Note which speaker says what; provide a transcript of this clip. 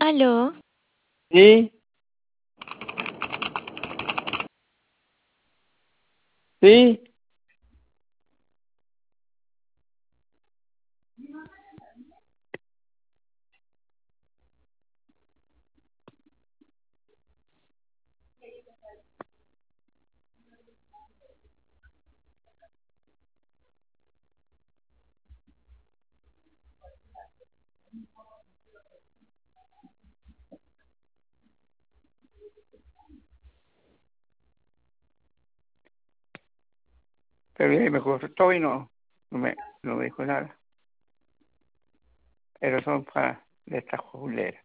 Speaker 1: Aló,
Speaker 2: Sí, sí, pero ya me contestó y no me dijo nada. Pero son para de estas juleras.